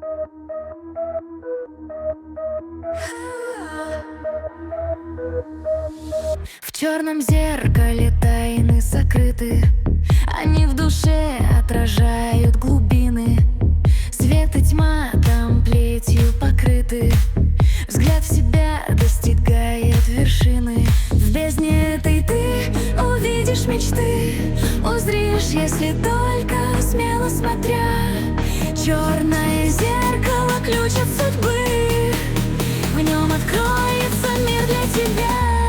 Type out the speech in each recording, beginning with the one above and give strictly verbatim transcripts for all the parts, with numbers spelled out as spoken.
В черном зеркале тайны сокрыты, они в душе отражают глубины. Свет и тьма там плетью покрыты, взгляд в себя достигает вершины. В бездне этой ты увидишь мечты, узришь, если только смело смотря. Черное зеркало — ключ от судьбы, в нем откроется мир для тебя.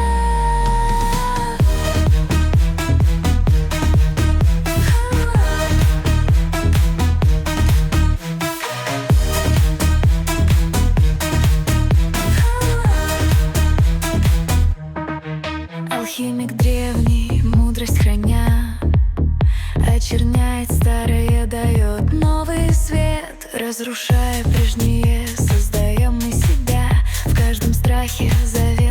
Алхимик древний, мудрость храня, очерняет старое, дает новый свет. Разрушая прежнее, создаем мы себя. В каждом страхе завет.